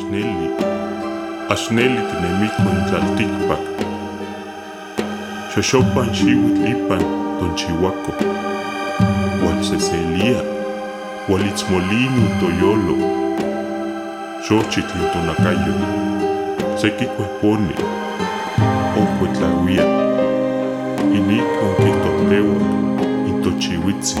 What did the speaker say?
Ashneli tinemikuen tlaltikpak. Xoxopan xiuitl ipan tonchihuaco. Ualseselia, ualitzmolini toyolo. Xochitl tonacayo. Seki cueponi. Oncuetlauia. Inikon quitoteua. Intochihuitzi.